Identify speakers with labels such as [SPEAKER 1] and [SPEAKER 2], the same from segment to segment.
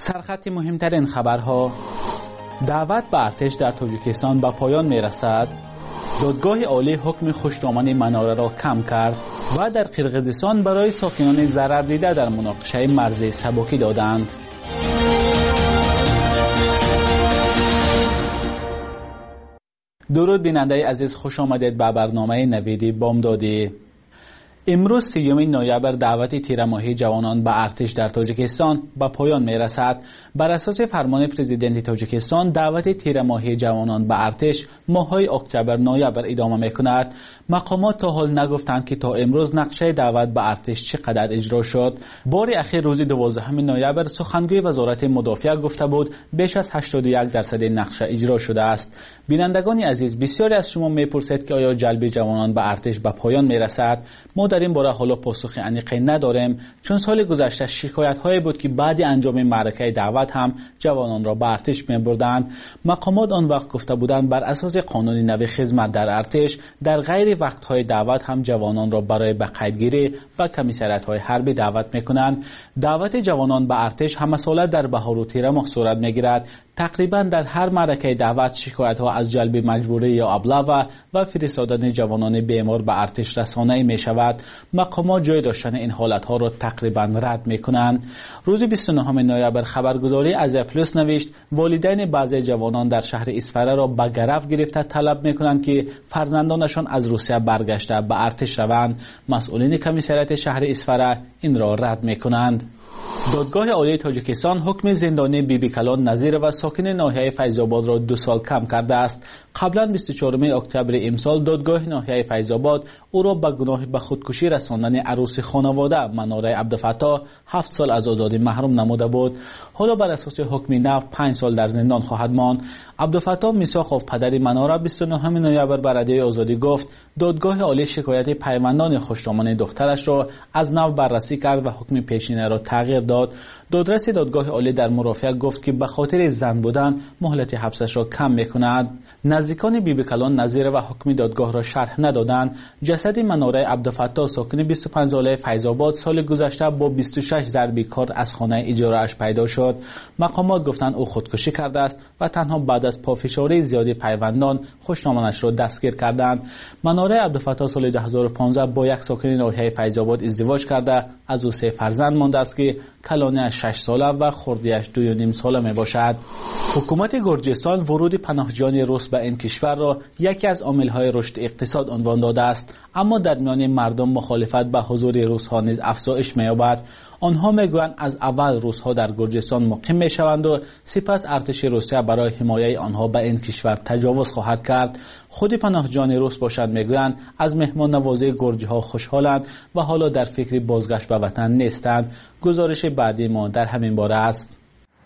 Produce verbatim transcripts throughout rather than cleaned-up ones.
[SPEAKER 1] سرخط مهمترین خبرها: دعوت به ارتش در تاجیکستان به پایان میرسد. دادگاه عالی حکم خشک‌نامه مناره را کم کرد و در قرقیزستان برای ساکنان ضرر دیده در مناقشه مرزی سبکی دادند. درود بیننده عزیز، خوش آمدید به برنامه نویدی بامدادی. امروز سیوم نوامبر دعوت تیره‌ماهی جوانان به ارتش در تاجیکستان به پایان می رسد. بر اساس فرمان پرزیدنت تاجیکستان دعوت تیره‌ماهی جوانان به ارتش ماه‌های اکتبر نوامبر ادامه می کند. مقامات تا حال نگفتند که تا امروز نقشه دعوت به ارتش چقدر اجرا شد. بار اخیر روز دوازدهم نوامبر سخنگوی وزارت مدافع گفته بود بیش از هشتاد و یک درصد نقشه اجرا شده است. بینندگان عزیز، بسیاری از شما میپرسید که آیا جلب جوانان به ارتش به پایان میرسد؟ ما در این باره حالا پاسخ عمیقی نداریم، چون سال گذشته شکایت هایی بود که بعد انجام معرکه دعوت هم جوانان را به ارتش میبردند. مقامات آن وقت گفته بودند بر اساس قانون نو خدمت در ارتش در غیر وقت های دعوت هم جوانان را برای به قیدگیری و کمیسریت های حربی دعوت میکنند. دعوت جوانان به ارتش همه ساله در بهار و تیر ماه صورت میگیرد. تقریبا در هر معرکه دعوت شکایت ها از جلب مجبوری یا ابله و فرستادن جوانان بیمار به ارتش رسانه‌ای می شود. مقامات جای داشتن این حالت ها را تقریبا رد می کنند. روز بیست و نهم نوامبر خبرگزاری آزیا پلاس نوشت والدین بعضی جوانان در شهر اصفهان را به گرفت گرفته طلب می کنند که فرزندانشان از روسیه برگشته به ارتش روند. مسئولین کمیسریت شهر اصفهان این را رد می کنند. دادگاه عالی تاجیکستان حکم زندانی بیبی کلان نظیر و ساکن ناحیه فیض‌آباد را دو سال کم کرده است. قبلا بیست و چهارم اکتبر امسال دادگاه ناحیه فیض‌آباد او را به گناه به خودکشی رساندن عروس خانواده مناره عبدالفتاح هفت سال از آزادی محروم نموده بود. حالا بر اساس حکم نو پنج سال در زندان خواهد ماند. عبدالفتاح میساخوف پدر مناره بیست و نهم نوامبر به رادیوی آزادی گفت دادگاه عالی شکایت پیوندان خوشنامان دخترش را از نو بررسی کرد و حکم پیشینه را تغییر داد. دادرس دادگاه عالی در مرافعه گفت که به خاطر زن بودن مهلت حبسش را کم میکند. نزدیکان بیبی کلان نظیر و حکم دادگاه را شرح ندادند. جسد مناره عبدالفتاح ساکن بیست و پنج ساله فیض‌آباد سال گذشته با بیست و شش ضربی کار از خانه اجاره‌اش پیدا شد. مقامات گفتند او خودکشی کرده است و تنها بعد از پافشاری زیادی پیوندان خوشنامانش را دستگیر کردند. مناره عبدالفتاح سال دو هزار و پانزده با یک ساکن ناحیه فیض‌آباد ازدواج کرده از او سه فرزند مانده است که کلانه شش ساله و خردیش دو و نیم ساله می باشد. حکومت گرجستان ورود پناهجویان روس به این کشور را یکی از عامل‌های رشد اقتصاد عنوان داده است، اما در میان مردم مخالفت به حضور روس‌ها نیز افزایش می‌یابد. آنها میگویند از اول روس‌ها در گرجستان مقیم می‌شوند و سپس ارتش روسیه برای حمایت آنها به این کشور تجاوز خواهد کرد. خود پناهجویان روس باشد میگویند از مهمان نوازی گرجی‌ها خوشحالند و حالا در فکر بازگشت به وطن نیستند. گزارش بعدی ما در همین باره است.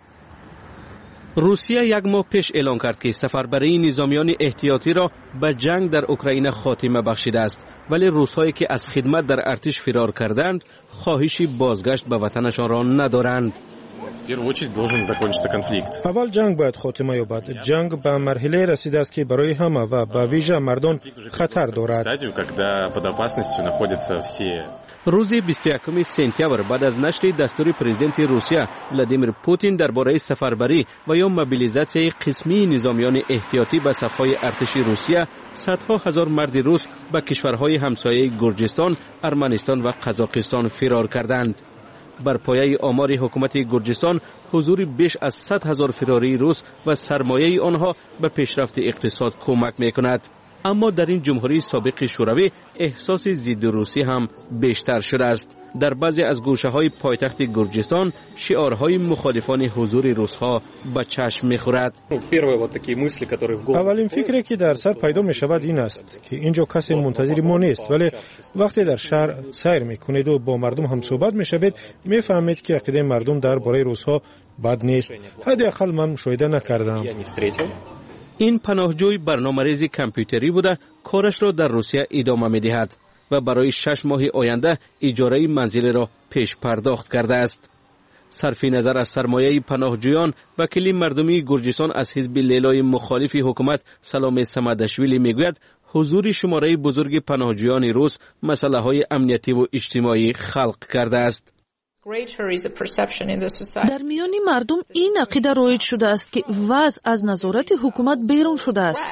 [SPEAKER 2] روسیه یک ماه پیش اعلام کرد که سفربری نظامیان احتیاطی را به جنگ در اوکراین خاتمه بخشیده است، ولی روس‌هایی که از خدمت در ارتش فرار کردند خواهشی بازگشت به وطنشان را ندارند.
[SPEAKER 3] اول جنگ باید خاتمه یابد. جنگ به مرحله رسیده است که برای همه و به ویژه مردم خطر دارد.
[SPEAKER 2] روز بیست و یکم سپتامبر بعد از نشر دستور پرزیدنت روسیه ولادیمیر پوتین درباره سفربری و یا موبیلیزاسیون قسمی نظامیان احتیاطی به صفهای ارتش روسیه، صدها هزار مرد روس به کشورهای همسایه گرجستان، ارمنستان و قزاقستان فرار کردند. بر پایه آمار حکومت گرجستان حضور بیش از صد هزار فراری روس و سرمایه آنها به پیشرفت اقتصاد کمک میکند. اما در این جمهوری سابق شوروی احساس ضد روسی هم بیشتر شده است. در بعضی از گوشه‌های پایتخت گرجستان شعارهای مخالفان حضور روس‌ها به چشم می‌خورد.
[SPEAKER 3] اولین فکری که در سر پیدا می‌شود این است که اینجا کسی منتظر ما نیست، ولی وقتی در شهر سیر می‌کنید و با مردم هم صحبت می‌شوید می‌فهمید که عقیده مردم درباره روس‌ها بد نیست. حداقل من مشاهده نکردم.
[SPEAKER 2] این پناهجوی برنامه‌ریزی کامپیوتری بوده، کارش را در روسیه ادامه می‌دهد و برای شش ماه آینده اجاره منزل را پیش پرداخت کرده است. صرف نظر از سرمایه پناهجویان، وکیل مردمی گرجستان از حزب لیلای مخالف حکومت سلام سمدشویلی میگوید حضور شماره بزرگ پناهجویان روس مسئله های امنیتی و اجتماعی خلق کرده است.
[SPEAKER 4] در میان مردم این عقیده رایج شده است که وضع از نظارت حکومت بیرون شده است.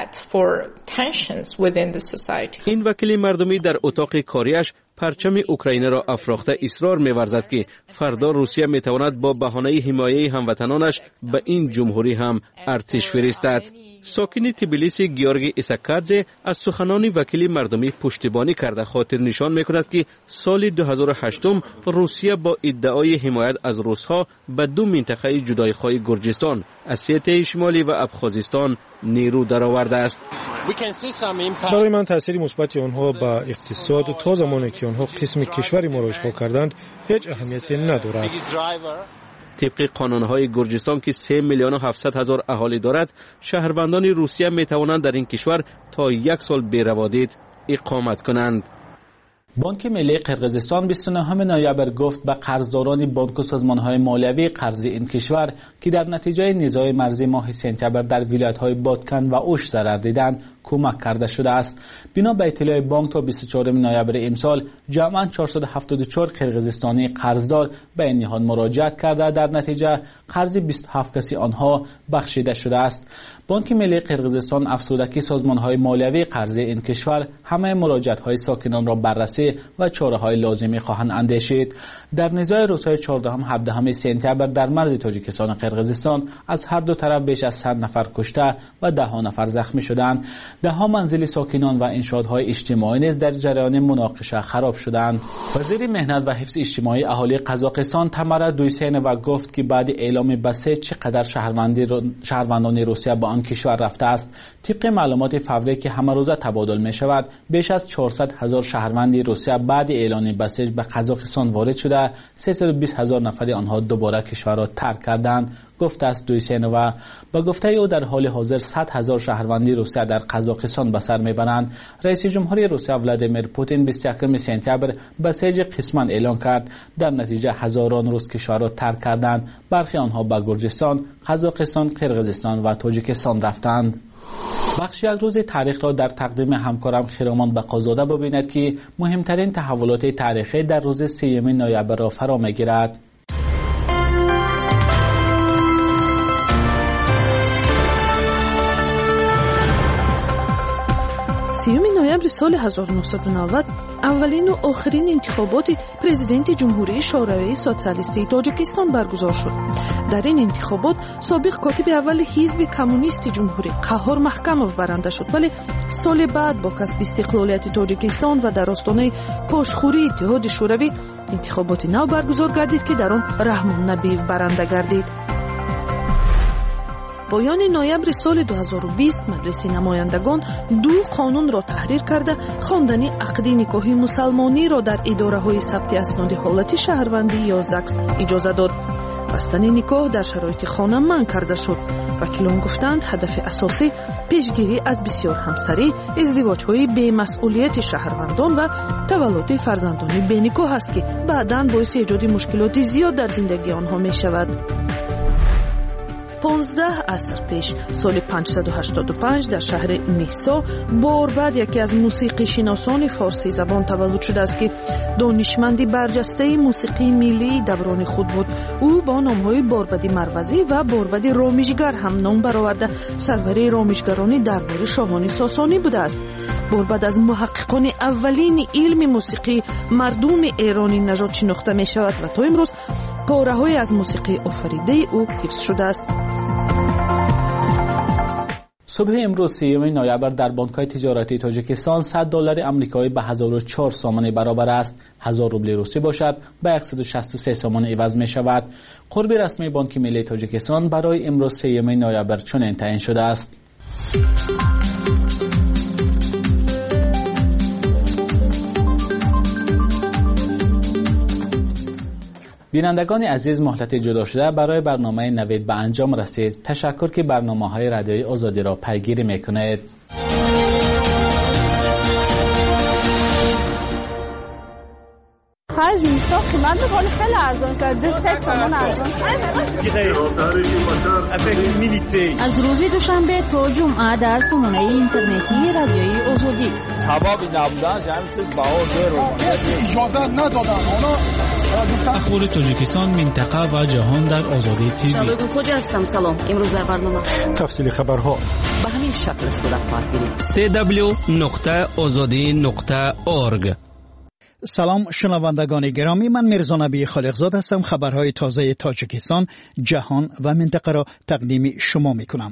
[SPEAKER 2] این وکیل مردمی در اتاق کاریش پرچم اوکراین را افراخته اصرار می‌ورزد که فردا روسیه می‌تواند با بهانه حمایت هموطنانش به این جمهوری هم ارتش فرستد. ساکن تبلیسی گیورگی ایساکادزه از سخنان وکیل مردمی پشتیبانی کرده خاطر نشان می‌کند که سال دو هزار و هشت روسیه با ادعای حمایت از روس‌ها به دو منطقه جدایخواه گرجستان، اسیته شمالی و ابخازستان نیرو درآورده است.
[SPEAKER 3] برای من تأثیر مثبت آنها به اقتصاد تا زمانی که آنها قسم کشوری ما را اشغال کردند هیچ اهمیتی ندارد.
[SPEAKER 2] طبق قانون‌های گرجستان که سه میلیون و هفتصد هزار اهالی دارد، شهروندان روسیه می‌توانند در این کشور تا یک سال بی‌روادید اقامت کنند.
[SPEAKER 1] بانک ملی قرقیزستان بیست و نهم نوامبر گفت به قرضداران بانک و سازمان‌های مالیوی قرضی این کشور که در نتیجه نزاع مرزی ماه سپتامبر در ولایت‌های بادکن و اوش ضرر دیدند کمک کرده شده است. بنا به اطلاع بانک تا بیست و چهارم نوامبر امسال جمعاً چهارصد و هفتاد و چهار قرقیزستانی قرضدار به این نهاد مراجعت کرده، در نتیجه قرض بیست و هفت کسی آنها بخشیده شده است. بانک ملی قرقیزستان افزوده که سازمان‌های مالیوی قرضی این کشور همه مراجعت‌های ساکنان را بررسی و چاره‌های لازمی خواهند اندیشید. در نزاع روزهای چهاردهم و هفدهم سپتامبر در مرز تاجیکستان و قرقیزستان از هر دو طرف بیش از صد نفر کشته و ده ها نفر زخمی شدند. ده ها منزل ساکنان و انشاءات اجتماعی نیز در جریان مناقشه خراب شدند. وزیر مهنت و حفظ اجتماعی اهالی قزاقستان تمره دویسینووا گفت که بعد اعلام بسیج چقدر شهروندی شهروندان روسیه به آن کشور رفته است. طبق معلومات فوری که همه روزه تبادل می شود، بیش از چهارصد هزار شهروند روسیه بعد اعلان بسیج به قزاقستان وارد شده، سیصد و بیست هزار نفر آنها دوباره کشور را ترک کردند. گفته است دویسینووا. با گفته او در حال حاضر صد هزار شهروندی روسیه در قزاقستان به سر میبرند. رئیس جمهوری روسیه ولادیمیر پوتین بیست و یکم سپتامبر بسیج قسما اعلان کرد. در نتیجه هزاران روس کشور را ترک کردند. برخی آنها به گرجستان، قزاقستان، قرقیزستان و تاجیکستان رفتند. بخش یک روز تاریخ را در تقدیم همکارم خیرامان بقازاده ببیند که مهمترین تحولات تاریخی در روز سیوم نوامبر را فرا میگیرد.
[SPEAKER 4] سیوم نوامبر سال هزار و نهصد و نود اولین و آخرین انتخابات پرزیدنت جمهوری شوروی سوسیالیستی تاجیکستان برگزار شد. در این انتخابات سابق کاتب اول حزب کمونیست جمهوری قهار محکموف برنده شد، ولی سال بعد با کسب استقلالیت تاجیکستان و در آستانه پاشخوری اتحاد شوروی انتخابات نو برگزار گردید که در آن رحمان نبیو برنده گردید. پایان نوامبر سال دو هزار و بیست مجلس نمایندگان دو قانون را تحریر کرده خواندن عقد نکاح مسلمانی را در اداره‌های ثبت اسناد حالت شهروندی یا زکس اجازه داد. بستن نکاح در شرایط خانه منع کرده شد. وکیلان گفتند هدف اساسی پیشگیری از بسیار همسری، ازدواج‌های بی‌مسئولیت شهروندان و تولد فرزندان بی‌نکاح است که بعداً باعث ایجاد مشکلات زیاد در زندگی آنها می‌شود. پانزده عصر پیش سال پانصد و هشتاد و پنج در شهر نیسا بار بعد یکی از موسیقی شناسان فارسی زبان تولد شده است که دانشمندی برجسته موسیقی ملی دوران خود بود. او با نام‌های باربدی مروزی و باربدی رامشگر هم نام برآورده سروری رامشگرانی دربار شاهان ساسانی بوده است. باربد از محققان اولین علم موسیقی مردم ایرانی نژاد شناخته می شود و تا امروز پاره‌های از موسیقی آفریده او حفظ شده است.
[SPEAKER 1] صبح امروز سیوم نوامبر در بانک‌های تجارتی تاجیکستان صد دلار آمریکایی به هزار و چهار سومانی برابر است. هزار روبل روسی باشد به صد و شصت و سه سومان عوض می شود. قرب رسمی بانک ملی تاجیکستان برای امروز سیوم نوامبر چنین تعیین شده است. بینندگان عزیز، مهلت جدا شده برای برنامه نوید به انجام رسید. تشکر که برنامه‌های رادیوی آزادی را پیگیری می‌کنید.
[SPEAKER 5] خرج نیست قیمت میکنه خیلی ارزان شده دست سامان ارزان
[SPEAKER 6] از روز دوشنبه تا جمعه در سامانه اینترنتی رادیوی آزادی
[SPEAKER 7] ثوابی نبودن همین چیز بهار رو
[SPEAKER 8] اجازه ندادن
[SPEAKER 1] اخبار تاجیکستان منطقه و جهان در آزادی تیوی.
[SPEAKER 6] شبکه خوجا هستم. سلام. امروز در برنامه
[SPEAKER 3] تفصیل خبرها
[SPEAKER 6] به همین شکل است در خبر
[SPEAKER 2] سی دبلیو نقطه آزادی نقطه اورگ.
[SPEAKER 9] سلام شنوندگان گرامی، من میرزا نبی خالقزاد هستم. خبرهای تازه تاجیکستان، جهان و منطقه را تقدیم شما میکنم.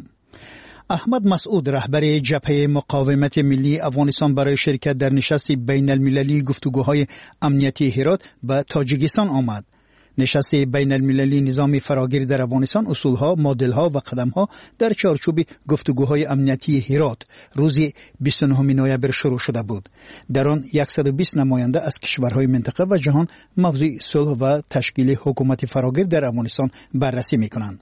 [SPEAKER 9] احمد مسعود رهبر جبهه مقاومت ملی افغانستان برای شرکت در نشست بین المللی گفتگوهای امنیتی هرات به تاجیکستان آمد. نشست بین المللی نظام فراگیر در افغانستان، اصولها، مدلها و قدمها در چارچوب گفتگوهای امنیتی هرات روز بیست و نهم نوامبر شروع شده بود. در آن صد و بیست نماینده از کشورهای منطقه و جهان موضوع صلح و تشکیل حکومت فراگیر در افغانستان بررسی می‌کنند.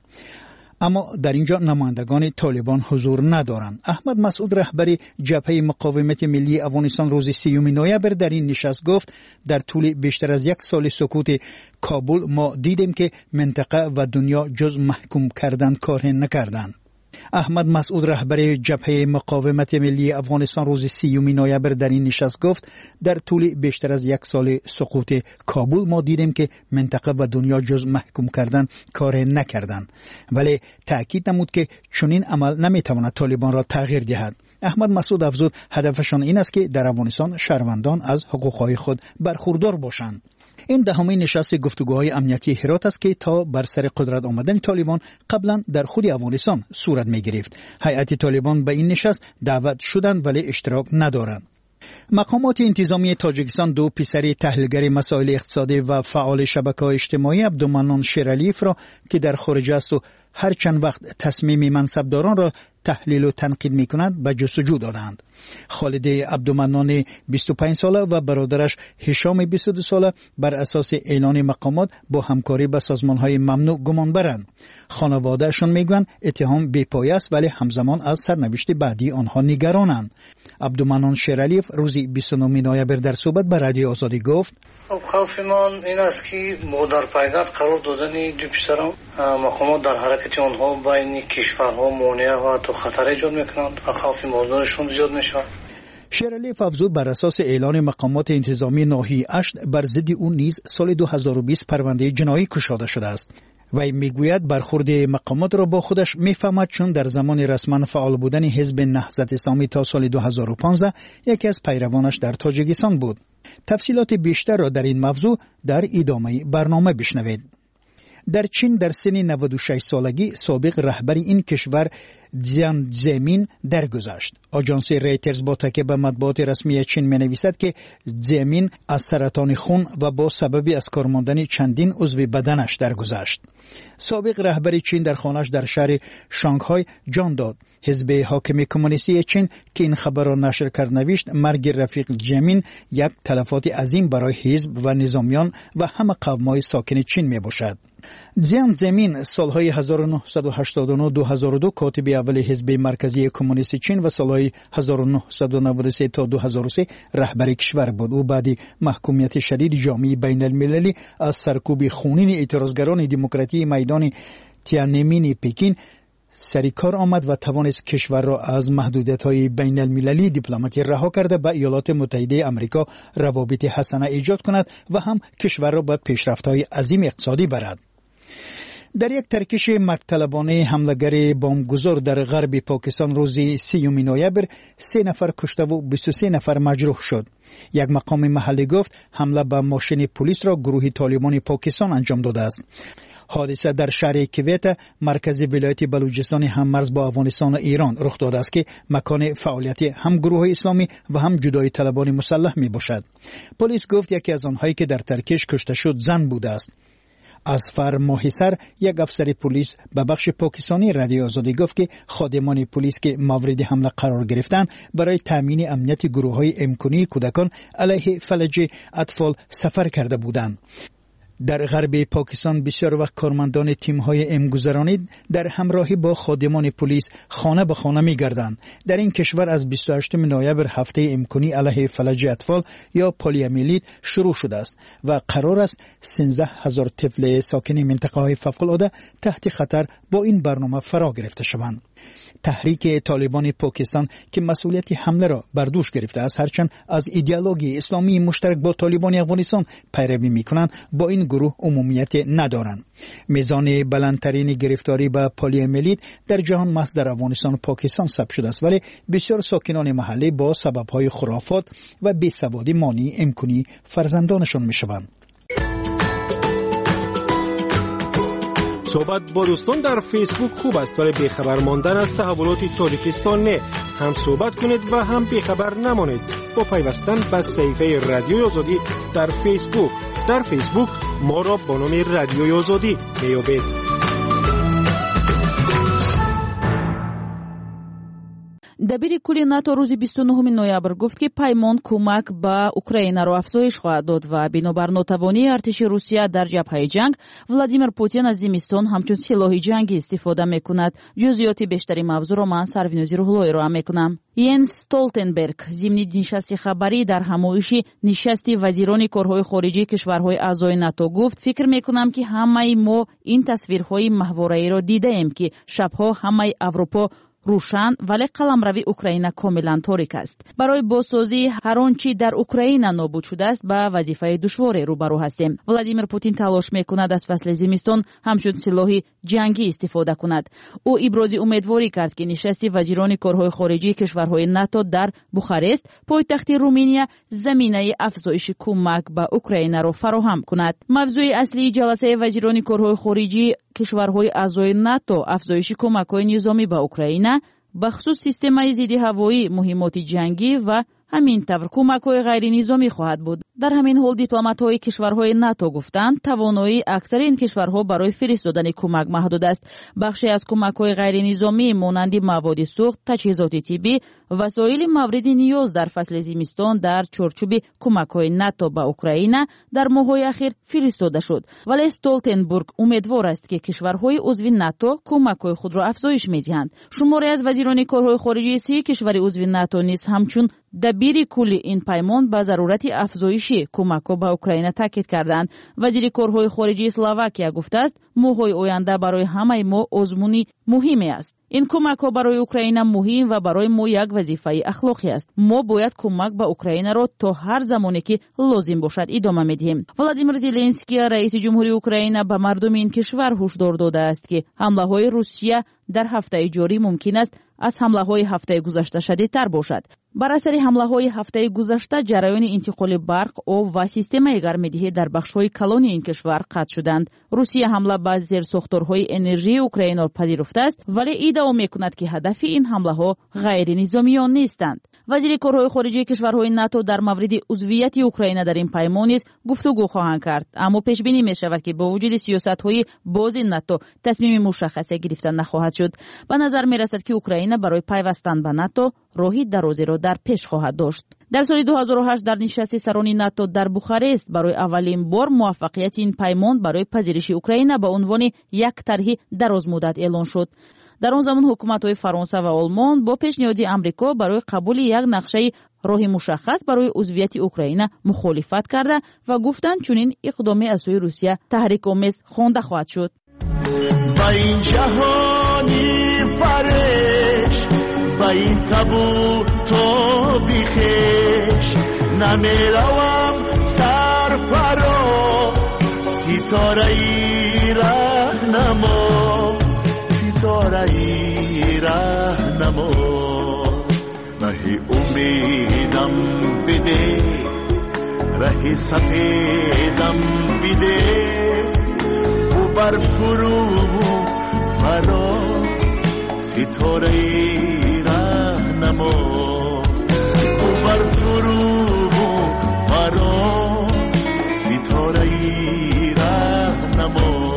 [SPEAKER 9] اما در اینجا نمایندگان طالبان حضور ندارند. احمد مسعود رهبر جبهه مقاومت ملی افغانستان روز سیوم نوامبر در این نشست گفت در طول بیشتر از یک سال سکوت کابل ما دیدیم که منطقه و دنیا جز محکوم کردن کار نکردند. احمد مسعود رهبر جبهه مقاومت ملی افغانستان روز سیوم نوامبر در این نشست گفت در طول بیشتر از یک سال سقوط کابل ما دیدیم که منطقه و دنیا جز محکوم کردن کار نکردند، ولی تأکید نمود که چنین عمل نمیتواند طالبان را تغییر دهد. احمد مسعود افزود هدفشان این است که در افغانستان شهروندان از حقوقهای خود برخوردار باشند. این دهمین نشست گفتگوهای امنیتی هرات است که تا بر سر قدرت آمدن طالبان قبلا در خود افغانستان صورت می گرفت. هیئت طالبان به این نشست دعوت شدند ولی اشتراک ندارند. مقامات انتظامی تاجیکستان دو پسر تحلیلگر مسائل اقتصادی و فعال شبکه‌های اجتماعی عبدالمنان شیرالیف را که در خارج است و هر چند وقت تصمیم منصبداران را تحلیل و تنقید می‌کنند به جستجو دادند. خالد عبدالمنان بیست و پنج ساله و برادرش هشام بیست و دو ساله بر اساس اعلان مقامات با همکاری با سازمان‌های ممنوع گمان برند. خانواده‌شان میگویند اتهام بی‌پایه است ولی همزمان از سرنوشت بعدی آنها نگرانند. عبدالمنان شیرالیف روز بیست و نهم نوامبر در صحبت با رادیو آزادی گفت
[SPEAKER 10] خوف من این است که با در پایگاه قرار دادن دو پسران مقامات در حرکت آنها بین کشورها مانع و تو خطر ایجاد میکنند و خوف موضوعشون زیاد میشه.
[SPEAKER 9] شیرالیف افزود بر اساس اعلان مقامات انتظامی ناحیه اشت بر ضد او نیز سال دو هزار و بیست پرونده جنایی گشوده شده است. وی میگوید برخورد مقامات را با خودش میفهمد چون در زمان رسما فعال بودن حزب نهضت اسلامی تا سال دو هزار و پانزده یکی از پیروانش در تاجیکستان بود. تفصیلات بیشتر را در این موضوع در ادامه برنامه بشنوید. در چین در سن نود و شش سالگی سابق رهبر این کشور جیان زمین درگذشت. آژانس ریترز با تکیه به مطبوعات رسمی چین می‌نویسد که زمین از سرطان خون و با سبب از کار ماندن چندین عضو بدنش درگذشت. سابق رهبر چین در خانه‌اش در شهر شانگهای جان داد. حزب حاکم کمونیستی چین که این خبر را نشر کرد نوشت مرگ رفیق زمین یک تلفات عظیم برای حزب و نظامیان و همه قوم‌های ساکن چین میباشد. جیان زمین سالهای هزار و نهصد و هشتاد و نه تا دو هزار و دو کاتب اول حزب مرکزی کمونیست چین و سالهای هزار و نهصد و نود و سه تا دو هزار و سه رهبر کشور بود. او بعد محکومیت شدید جامعه بین المللی از سرکوب خونین اعتراضگران دموکراتی میدان تیانمین پکین سری کار آمد و توانست کشور را از محدودیت‌های بین المللی دیپلماتی رها کرده به ایالات متحده آمریکا روابط حسنه ایجاد کند و هم کشور را به پیشرفت‌های عظیم اقتصادی برد. در یک ترکش مرگطلبانه حمله‌گر بمبگذار در غرب پاکستان روز سیوم نوامبر سه نفر کشته و بیست و سه نفر مجروح شد. یک مقام محلی گفت حمله به ماشین پلیس را گروه طالبان پاکستان انجام داده است. حادثه در شهر کویت مرکز ولایت بلوچستان هم مرز با افغانستان و ایران رخ داده است که مکان فعالیت هم گروه اسلامی و هم جدای طلبان مسلح می باشد. پلیس گفت یکی از آنهایی که در ترکش کشته شد زن بوده است. از فرماهیسر یک افسر پلیس به بخش پاکستانی رادیو آزادی گفت که خادمان پلیس که مورد حمله قرار گرفتند برای تامین امنیت گروه‌های امکانی کودکان علیه فلج اطفال سفر کرده بودند. در غرب پاکستان بسیار وقت کارمندان تیم‌های امگذرانی در همراهی با خادمان پلیس خانه به خانه می‌گردند. در این کشور از بیست و هشتم نوامبر هفته امکانی علیه فلج اطفال یا پلیومیلیت شروع شده است و قرار است سیزده هزار طفل ساکن منطقه‌های فوق‌العاده تحت خطر با این برنامه فرا گرفته شوند. تحریک طالبان پاکستان که مسئولیت حمله را بر دوش گرفته است، هرچند از ایدئولوژی اسلامی مشترک با طالبان افغانستان پیروی می‌کنند، با این گروه عمومیت ندارند. میزان بلندترین گرفتاری به پلیومیلیت در جهان محض در افغانستان و پاکستان ثبت شده است، ولی بسیار ساکنان محلی با سبب‌های خرافات و بی‌سوادی مانع امکانی فرزندانشان می‌شوند.
[SPEAKER 3] صحبت با دوستان در فیسبوک خوب است، ولی بیخبر ماندن از تحولات تاجیکستان نه. هم صحبت کنید و هم بیخبر نمانید با پیوستن به صفحه رادیوی آزادی در فیسبوک. در فیسبوک ما را با نام رادیوی آزادی میابید.
[SPEAKER 4] دبیر کلی ناتو روز بیست و نهم نوامبر گفت که پیمان کمک به اوکراین را افزایش خواهد داد و بنابر ناتوانی ارتش روسیه در جبهه جنگ، ولادیمیر پوتین از زمستان همچون سلاح جنگی استفاده میکند. جزئیات بیشتری موضوع را من سروینوزی روحلوی را میکنم. ینس استولتنبرگ ضمن نشست خبری در همایشی نشست وزیران کارهای خارجی کشورهای اعضای ناتو گفت: فکر میکنم که همه ما این تصویرهای ماهواره‌ای را دیده ایم که شبها همه اروپا روشن ولی قلمروی اوکراین کاملا تاریک است. برای بازسازی هر آنچه در اوکراین نابود شده است به وظیفه دشواری روبرو هستیم. ولادیمیر پوتین تلاش میکند از فصل زمستان همچون سلاح جنگی استفاده کند. او ابراز امیدواری کرد که نشست وزیران کارهای خارجی کشورهای ناتو در بوخارست، پایتخت رومانیا، زمینه افزایش کمک به اوکراین را فراهم کند. موضوع اصلی جلسه وزیران کارهای خارجی کشورهای اعضای ناتو افزایش کمک‌های نظامی به اوکراین به خصوص سیستم ضد هوایی، مهمات جنگی و همین طور کمک‌های غیر نظامی خواهد بود. در همین حال دیپلمات‌های کشورهای ناتو گفتند توانایی اکثر این کشورها برای فرستادن کمک محدود است. بخشی از کمک‌های غیر نظامی مانند مواد سوخت، تجهیزات طبی، وسایل مورد نیاز در فصل زمستان در چارچوب کمک‌های ناتو به اوکراین در ماه‌های اخیر فرستاده شد. ولی استولتنبرگ امیدوار است که کشورهای عضو ناتو کمک‌های خود را افزایش می‌دهند. شماری از وزیران کارهای خارجی سه کشور عضو ناتو نیز همچون دبیر کلی این پیمان به ضرورت افزایش کمک‌ها به اوکراین تاکید کردند. وزیر کارهای خارجی اسلواکیا گفته است ماه‌های آینده برای همه ما آزمونی مهمی است. این کمک‌ها برای اوکراین مهم و برای ما یک وظیفه اخلاقی است. ما باید کمک به اوکراین را تا هر زمانی که لازم باشد ادامه می‌دهیم. ولادیمیر زلنسکی رئیس جمهوری اوکراین به مردم این کشور هشدار داده است که حمله‌های روسیه در هفته جاری ممکن است از حمله‌های هفته گذشته شدیدتر باشد. بر اثر حمله‌های هفته گذشته جریان انتقال برق، آب و سیستم گرم‌دهی در بخش‌های کلانی این کشور قطع شدند. روسیه حمله به زیرساختارهای انرژی اوکراین را پذیرفته است، ولی ادعا می‌کند که هدف این حمله‌ها غیر نظامیان نیستند. وزیر کارهای خارجی کشورهای ناتو در مورد عضویت اوکراین در این پیمان نیز گفتگو خواهند کرد، اما پیش بینی می‌شود که با وجود سیاست‌های باز ناتو تصمیم مشخصی گرفته نخواهد شد. به نظر می‌رسد که اوکراین برای پیوستن به ناتو راهی درازی را در پیش خواهد داشت. در سال دو هزار و هشت در نشست سران ناتو در بوخارست برای اولین بار موفقیت این پیمان برای پذیرش اوکراین به عنوان یک طرح دراز مدت اعلان شد. در آن زمان حکومت‌های فرانسه و آلمان با پیشنهاد آمریکا برای قبول یک نقشه راه مشخص برای عضویت اوکراین مخالفت کرده و گفتند چنین اقدامی از سوی روسیه تحریک‌آمیز خوانده خواهد شد.
[SPEAKER 11] با این جهانی فرش با این تابو تو بیخش نمیروم سرفرا ستاره ای رهنما ستاره ای رهنما راه امیدم بده راه سفیدم بده و بر فرو فرا ستاره ای رهنما و بر فرو فرا ستاره ای رهنما.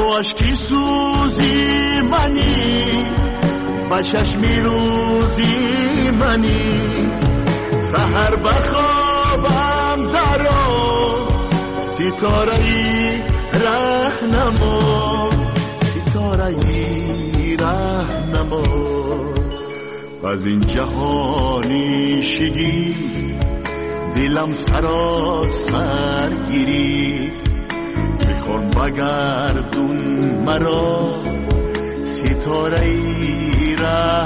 [SPEAKER 11] تو عشقی سوزی منی با چشمی روزی منی سحر بخوابم درو ستاره ای رهنما ستاره ای رهنما از این جهانی شگی دلم سراسر گیری میخوام بگردون مرا ستاره ای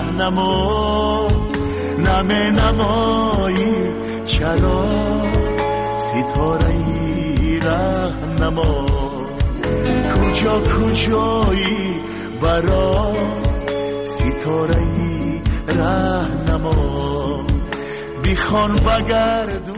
[SPEAKER 11] رهنما نمه نمایی چرا ستاره ای رهنما کجا کجایی برا ستاره ای رهنما بیخوان بگردون.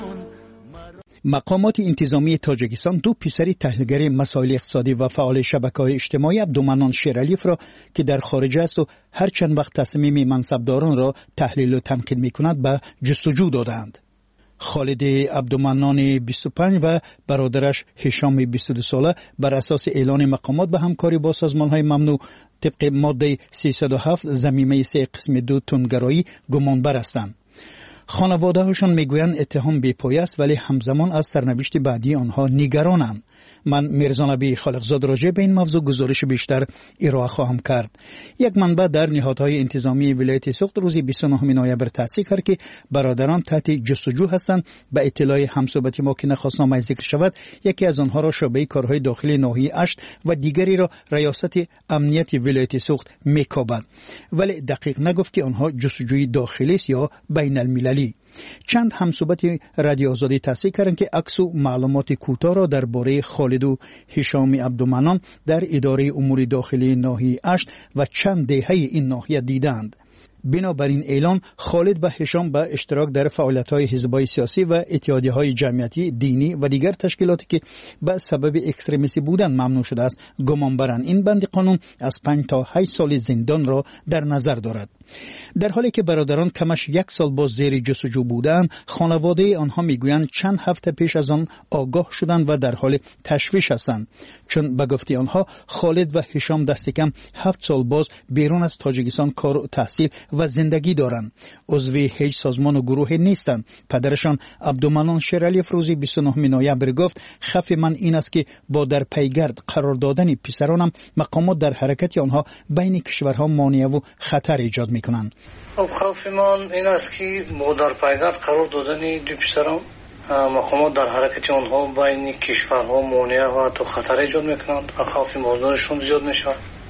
[SPEAKER 9] مقامات انتظامی تاجیکستان دو پسر تحلیلگر مسائل اقتصادی و فعال شبکه‌های اجتماعی عبدالمنان شیرعلیف را که در خارج است و هر چند وقت تصمیم منصبداران را تحلیل و تنقید می‌کند به جستجو دادند. خالد عبدالمنان بیست و پنج و برادرش هشام بیست و دو ساله بر اساس اعلان مقامات به همکاری با سازمان‌های ممنوع طبق ماده سیصد و هفت ضمیمه سه قسم دو تندگرایی گمانبر هستند. خانواده هاشون میگویند اتهام بی‌پایه است ولی همزمان از سرنوشت بعدی آنها نگرانند. من میرزا نبی خالقزاد راجع به این موضوع گزارش بیشتر ارائه خواهم کرد. یک منبع در نهادهای انتظامی ولایت سوخت روز بیست و نه نوامبر تصدیق کرد که برادران تحت جستجو هستند. به اطلاع همصحبت ما که نخواست ذکر شود، یکی از آنها را شعبه کارهای داخلی ناحیه اشت و دیگری را ریاست امنیت ولایت سوخت میکابد، ولی دقیق نگفت که آنها جستجوی داخلی است یا بین المللی. چند همصحبت رادیو آزادی تصدیق کردند که عکس و معلومات کوتاه را درباره خالد و هشام عبدالمنان در اداره امور داخلی ناحیه اشت و چند دهه این ناحیه دیدند. بنابراین اعلان خالد و هشام به اشتراک در فعالیت‌های حزب‌های سیاسی و اتحادیه‌های جمعیتی دینی و دیگر تشکیلاتی که به سبب اکستریمیستی بودن ممنوع شده است گمان برند. این بند قانون از پنج تا هشت سال زندان را در نظر دارد. در حالی که برادران کمش یک سال باز زیر جستجو بودند، خانواده آنها میگویند چند هفته پیش از آن آگاه شدند و در حال تشویش هستند، چون به گفته آنها خالد و هشام دست کم هفت سال باز بیرون از تاجیکستان کار و تحصیل و زندگی دارند. عضو هیچ سازمان و گروه نیستند. پدرشان عبدالمنان شیرعلیف روز بیست و نه نوامبر گفت خف من این است که با در پیگرد قرار دادن پسرانم مقامات در حرکت آنها بین کشورها مانع و خطر ایجاد میکنند.
[SPEAKER 10] خوف من این است که با در پیگرد قرار دادن دو پسران مقامات در حرکت آنها بین کشورها مانع و تو خطر ایجاد میکنند. خوف موضوعشون زیاد میشه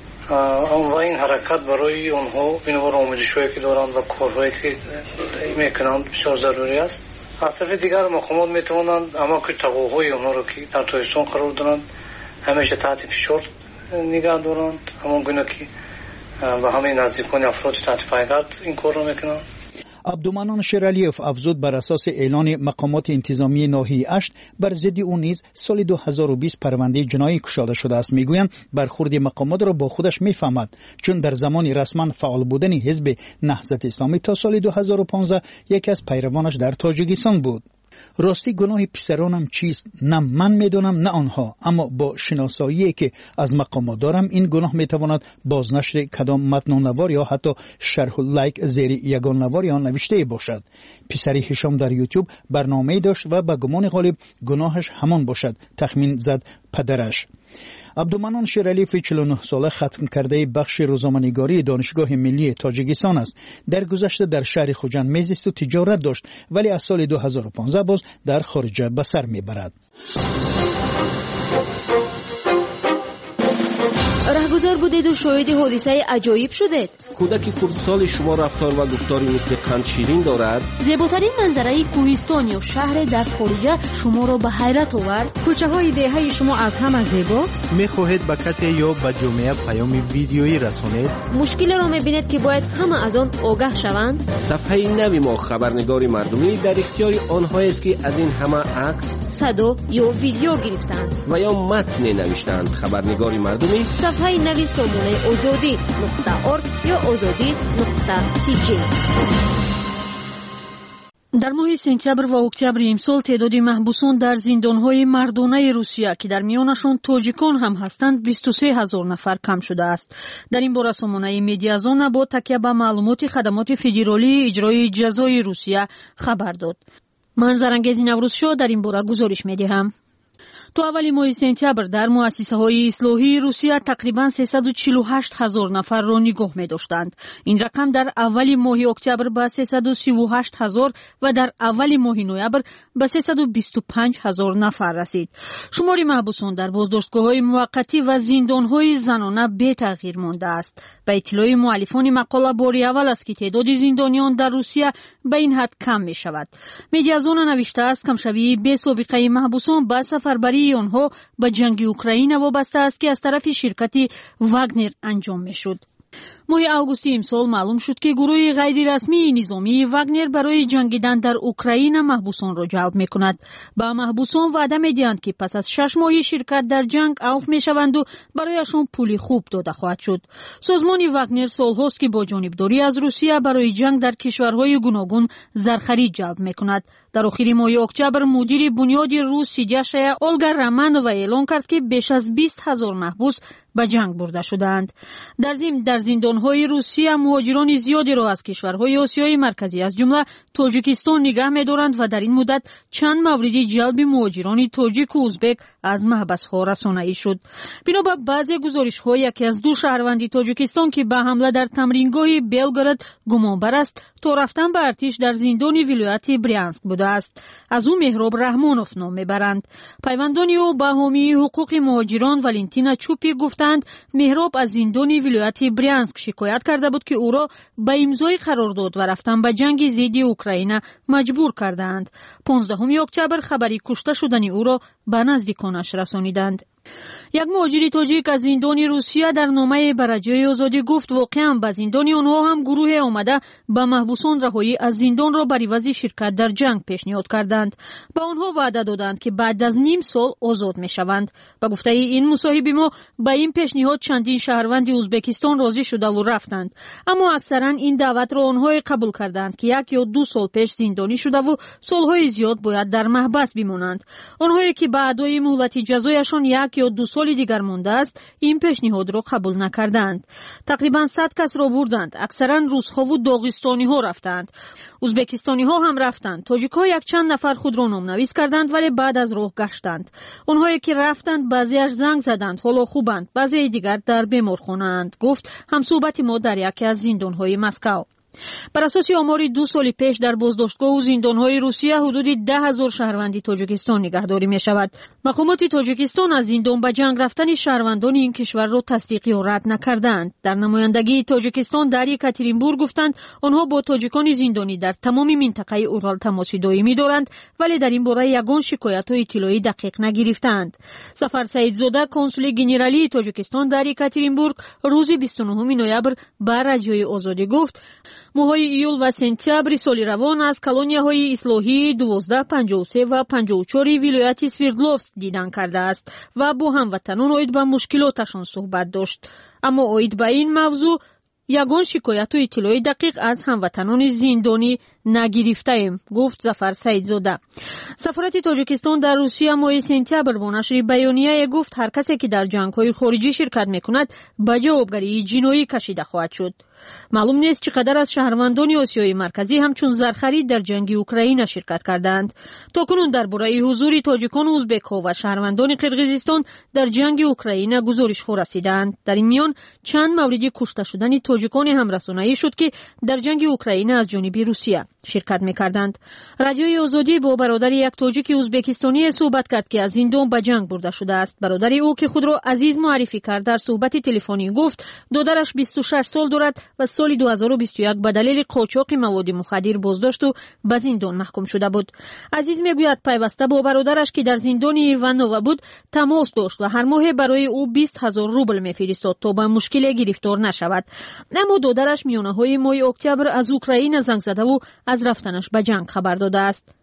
[SPEAKER 10] و این حرکت برای آنها بنابر آموزش‌هایی که دارند و کارهایی که میکنند بسیار ضروری است. از طرف دیگر مقامات میتوانند اما که تقاضای آنها را که در تاجیکستان قرار دارند همیشه تحت فشار نگاه دارند، همون گونه که و همه نزدیکان افراد تحت پیگرد این کار را میکنند.
[SPEAKER 9] عبدالمنان شیرعلیف افزود بر اساس اعلان مقامات انتظامی ناحیه اشت بر ضد او نیز سال دو هزار و بیست پرونده جنایی گشوده شده است. میگویند برخورد مقامات را با خودش میفهمد، چون در زمان رسما فعال بودن حزب نهضت اسلامی تا سال دو هزار و پانزده یکی از پیروانش در تاجیکستان بود. راستی گناه پسرانم چیست؟ نه من میدونم نه آنها، اما با شناسایی که از مقامات دارم این گناه میتواند بازنشر کدام متن نوار یا حتی شرح لایک زیر یگان نوار آن نوشته باشد. پسری هشام در یوتیوب برنامه داشت و به گمان غالب گناهش همان باشد، تخمین زد پدرش. عبدالمنان شیرعلیف چهل و نه ساله ختم کرده بخش روزنامه‌نگاری دانشگاه ملی تاجیکستان است. در گذشته در شهر خوجند میزیست و تجارت داشت، ولی از سال دو هزار و پانزده باز در خارج به سر میبرد.
[SPEAKER 12] رهگذر بودید و شاهد حادثه عجایب شدید.
[SPEAKER 2] کودک خردسال شما رفتار و گفتاری مثل قند شیرین دارد.
[SPEAKER 6] زیباترین منظره کوهستان یا شهر در خارجه شما را به حیرت آورد.
[SPEAKER 4] کوچه های دهه شما از همه زیباست.
[SPEAKER 13] میخواهید به کسی یا به جامعه پیام ویدیویی رسانید؟
[SPEAKER 12] مشکل را میبینید که باید همه از آن آگاه شوند.
[SPEAKER 2] صفحه نوی ما خبرنگار مردمی در اختیار آنهایی است که از این همه عکس،
[SPEAKER 12] صدا یا ویدیو گرفتند
[SPEAKER 2] و یا متن نوشتند. خبرنگار مردمی
[SPEAKER 12] صفحه نوی سامانه آزادی نقطه ارگ یا آزادی نقطه تی جی.
[SPEAKER 6] در ماه سپتامبر و اکتبر امسال تعداد محبوسان در زندانهای مردانه روسیه که در میانشان تاجیکان هم هستند بیست و سه هزار نفر کم شده است. در این باره سامانه مدیازون با تکیه به معلومات خدمات فدرالی اجرای جزای روسیه خبر داد. من زرنگز نوروز شو در این باره گزارش میدهم. تو اول ماه سپتامبر در مؤسسه های اصلاحی روسیه تقریبا سیصد و چهل و هشت هزار نفر را نگاه می داشتند. این رقم در اول ماه اکتبر به سیصد و سی و هشت هزار و در اول ماه نوامبر به سیصد و بیست و پنج هزار نفر رسید. شمار محبوسان در بازداشتگاه های موقتی و زندان های زنانه بی تغییر مانده است. به اطلاع مؤلفان مقاله باری اول است که تعداد زندانیان در روسیه به این حد کم می شود. مدیازون نوشته است کمشوی بی سابقه محبوسان به سفربری آنها به جنگ اوکراین وابسته است که از طرف شرکت واگنر انجام می شد. ماه آگوست امسال معلوم شد که گروه غیر رسمی نظامی واگنر برای جنگیدن در اوکراین محبوسان را جلب می کند. با محبوسان وعده می دهند که پس از شش ماه شرکت در جنگ عفو می شوند و برایشان پول خوب داده خواهد شد. سازمان واگنر سالهاست که با جانبداری از روسیه برای جنگ در کشورهای گوناگون زرخرید جلب می کند. در آخر ماه اکتبر مدیر بنیاد روس سیدیاشیا اولگا رامانووا اعلام کرد که بیش از بیست هزار محبوس به جنگ برده شدند. در ضمن در زندانهای روسیه مهاجران زیادی را از کشورهای آسیای مرکزی از جمله تاجیکستان نگه می‌دارند و در این مدت چند مورد جلب مهاجران تاجیک و ازبک از محبس‌ها رسانه‌ای شد. بنا به بعضی گزارش‌ها یکی از دو شهروند تاجیکستان که به حمله در تمرینگاه بلگراد گمانبر است تا رفتن به ارتش در زندان ولایت برینسک بوده است. از او مهراب رحمانوف نام میبرند. پیوندان او به حامی حقوق مهاجران والنتینا چوپی گفتند مهراب از زندان ولایت برینسک شکایت کرده بود که او را به امضای قرارداد و رفتن به جنگ ضد اوکراین مجبور کردند. پانزدهم اکتبر خبری کشته شدن او را به نزدیکانش رسانیدند. یک مهاجر تاجیک از زندان روسیه در نامه به رجای آزادی گفت واقعا به زندان آنها هم گروه آمده به محبوسان رهایی از زندان را بر عوض شرکت در جنگ پیشنهاد کردند. به آنها وعده دادند که بعد از نیم سال آزاد میشوند. به گفته این مصاحب ما به این پیشنهاد چندین شهروند ازبکستان راضی شده و رفتند، اما اکثرا این دعوت را آنها قبول کردند که یک یا دو سال پیش زندانی شده و سالهای زیاد باید در محبس بمانند. آنهایی که به ادای مهلت جزایشان یک یا دو سال دیگر مانده است این پیشنهاد را قبول نکردند. تقریبا صد کس را بردند. اکثرا روس‌ها و داغستانی ها رفتند. ازبکستانی ها هم رفتند. تاجیک ها یک چند نفر خود را نامنویس کردند ولی بعد از راه گشتند. آنهایی که رفتند بعضیش زنگ زدند حالا خوبند، بعضی دیگر در بیمارخانه اند، گفت همصحبت ما در یکی از زندان های مسکو. بر اساس آمار دو سال پیش در بازداشتگاه و زندانهای روسیه حدود ده هزار شهروند تاجیکستان نگهداری می شود. مقامات تاجیکستان از زندان به جنگ رفتن شهروندان این کشور را تصدیق یا رد نکردند. در نمایندگی تاجیکستان در یکاترینبورگ گفتند آنها با تاجیکان زندانی در تمام منطقه اورال تماس دائمی دارند ولی در این باره یگان شکایت و اطلاعی دقیق نگرفتند. ظفر سعیدزاده کنسول گنرالی تاجیکستان در یکاترینبورگ روز بیست و نهم نوامبر به رادیوی آزادی گفت ماهای ایول و سپتامبر سال روان از کالونیاهای اصلاحی دوازده، پنجاه و سه و پنجاه و چهار ولایت سوردلوفسک دیدن کرده است و با هموطنان اوید به مشکلاتشان صحبت داشت. اما اوید به این موضوع یگان شکایت و اطلاع دقیق از هموطنان زندانی نگرفته ایم، گفت ظفر سعیدزاده. سفارت تاجیکستان در روسیه ماه سپتامبر با نشر بیانیه گفت هر کسی که در جنگ‌های خارجی شرکت می‌کند به جوابگری جنایی کشیده خواهد شد. معلوم نیست چقدر از شهروندان آسیای مرکزی همچون زرخرید در جنگ اوکراین شرکت کردند. تاکنون درباره حضور تاجیکان و ازبک‌ها و شهروندان قرقیزستان در جنگ اوکراین گزارش‌ها رسیدند. در این میان چند مورد کشته شدن تاجیکان هم رسانه‌ای شد که در جنگ اوکراین از جانب روسیه شرکت می‌کردند. رادیوی آزادی با برادر یک تاجیک ازبکستانی صحبت کرد که از زندان به جنگ برده شده است. برادر او که خود را عزیز معرفی کرد در صحبت تلفنی گفت دادرش بیست و شش سال دارد و سال دو هزار و بیست و یک به دلیل قاچاق مواد مخدر بازداشت و به زندان محکوم شده بود. عزیز میگوید پیوسته با برادرش که در زندان ایوانووا بود تماس داشت و هر ماه برای او بیست هزار روبل میفرستاد تا به مشکل گرفتار نشود. اما دادرش میانه‌های ماه اکتبر از اوکراین زنگ زده و از رفتنش به جنگ خبر داده است.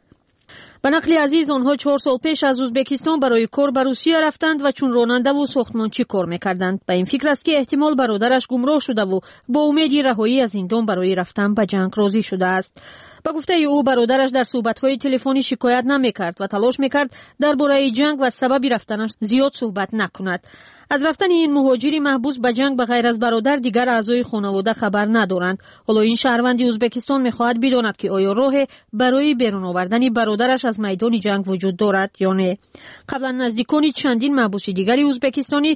[SPEAKER 6] به نقل عزیز آنها چهار سال پیش از ازبکستان برای کار به روسیه رفتند و چون راننده و ساختمانچی کار میکردند. به این فکر است که احتمال برادرش گمراه شده و با امید رهایی از زندان برای رفتن به جنگ راضی شده است. با گفته او برادرش در صحبت‌های تلفنی شکایت نمی‌کرد و تلاش می‌کرد درباره جنگ و سبب رفتنش زیاد صحبت نکند. از رفتن این مهاجر محبوس به جنگ بغیر از برادر دیگر اعضای خانواده خبر ندارند. حالا این شهروند ازبکستان می‌خواهد بداند که آیا راه برای بیرون آوردن برادرش از میدان جنگ وجود دارد یا نه. قبلا نزدیکان چندین محبوس دیگری ازبکستانی